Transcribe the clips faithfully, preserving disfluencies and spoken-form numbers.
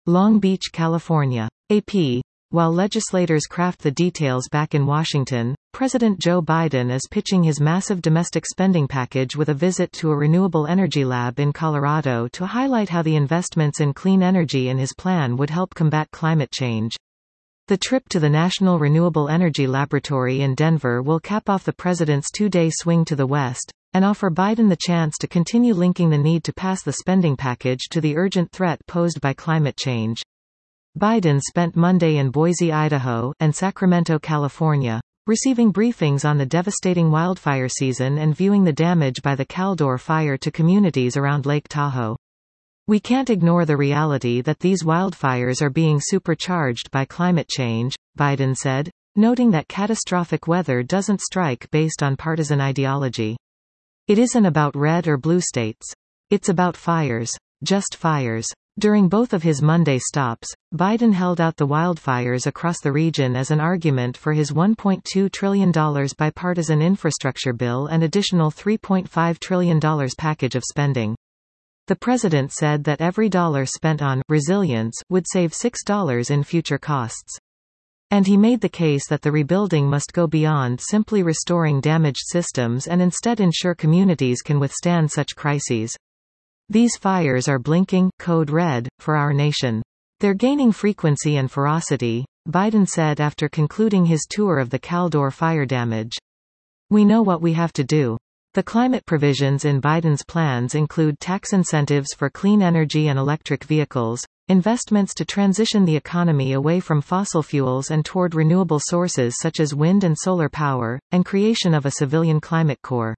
Long Beach, California. A P. While legislators craft the details back in Washington, President Joe Biden is pitching his massive domestic spending package with a visit to a renewable energy lab in Colorado to highlight how the investments in clean energy in his plan would help combat climate change. The trip to the National Renewable Energy Laboratory in Denver will cap off the president's two-day swing to the West, and offer Biden the chance to continue linking the need to pass the spending package to the urgent threat posed by climate change. Biden spent Monday in Boise, Idaho, and Sacramento, California, receiving briefings on the devastating wildfire season and viewing the damage by the Caldor fire to communities around Lake Tahoe. "We can't ignore the reality that these wildfires are being supercharged by climate change," Biden said, noting that catastrophic weather doesn't strike based on partisan ideology. "It isn't about red or blue states. It's about fires. Just fires." During both of his Monday stops, Biden held out the wildfires across the region as an argument for his one point two trillion dollars bipartisan infrastructure bill and additional three point five trillion dollars package of spending. The president said that every dollar spent on resilience would save six dollars in future costs. And he made the case that the rebuilding must go beyond simply restoring damaged systems and instead ensure communities can withstand such crises. "These fires are blinking, code red, for our nation. They're gaining frequency and ferocity," Biden said after concluding his tour of the Caldor fire damage. "We know what we have to do." The climate provisions in Biden's plans include tax incentives for clean energy and electric vehicles, investments to transition the economy away from fossil fuels and toward renewable sources such as wind and solar power, and creation of a civilian climate corps.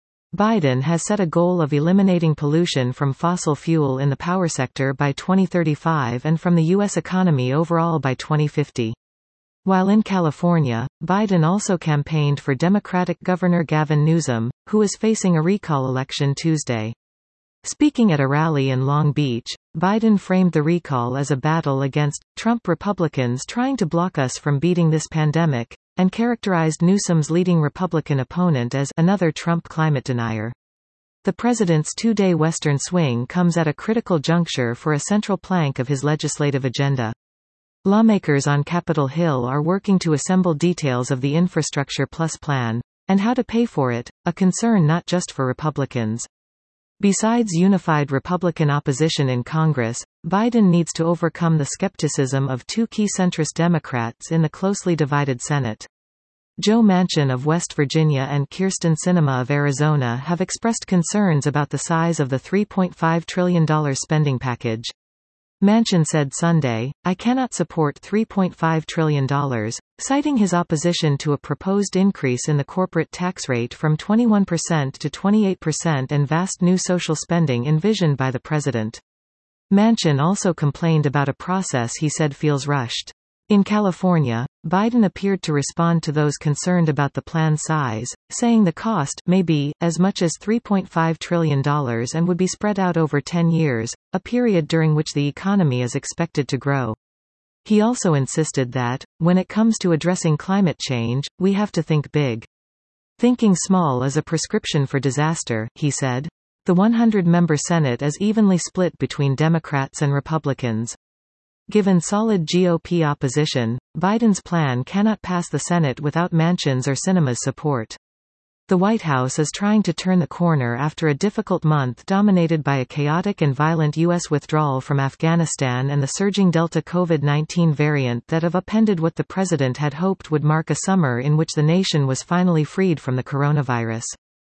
Biden has set a goal of eliminating pollution from fossil fuel in the power sector by twenty thirty-five and from the U S economy overall by twenty fifty. While in California, Biden also campaigned for Democratic Governor Gavin Newsom, who is facing a recall election Tuesday. Speaking at a rally in Long Beach, Biden framed the recall as a battle against Trump Republicans trying to block us from beating this pandemic, and characterized Newsom's leading Republican opponent as another Trump climate denier. The president's two-day Western swing comes at a critical juncture for a central plank of his legislative agenda. Lawmakers on Capitol Hill are working to assemble details of the Infrastructure Plus plan, and how to pay for it, a concern not just for Republicans. Besides unified Republican opposition in Congress, Biden needs to overcome the skepticism of two key centrist Democrats in the closely divided Senate. Joe Manchin of West Virginia and Kyrsten Sinema of Arizona have expressed concerns about the size of the three point five trillion dollars spending package. Manchin said Sunday, "I cannot support three point five trillion dollars, citing his opposition to a proposed increase in the corporate tax rate from twenty-one percent to twenty-eight percent and vast new social spending envisioned by the president. Manchin also complained about a process he said feels rushed. In California, Biden appeared to respond to those concerned about the plan's size, saying the cost may be as much as three point five trillion dollars and would be spread out over ten years, a period during which the economy is expected to grow. He also insisted that, when it comes to addressing climate change, we have to think big. Thinking small is a prescription for disaster, he said. The one hundred member Senate is evenly split between Democrats and Republicans. Given solid G O P opposition, Biden's plan cannot pass the Senate without Manchin's or Sinema's support. The White House is trying to turn the corner after a difficult month dominated by a chaotic and violent U S withdrawal from Afghanistan and the surging Delta COVID nineteen variant that have upended what the president had hoped would mark a summer in which the nation was finally freed from the coronavirus.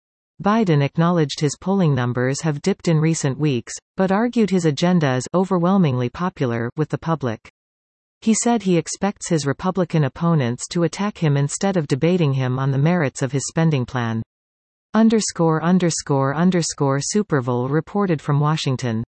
Biden acknowledged his polling numbers have dipped in recent weeks, but argued his agenda is overwhelmingly popular with the public. He said he expects his Republican opponents to attack him instead of debating him on the merits of his spending plan. Underscore underscore underscore Superville reported from Washington.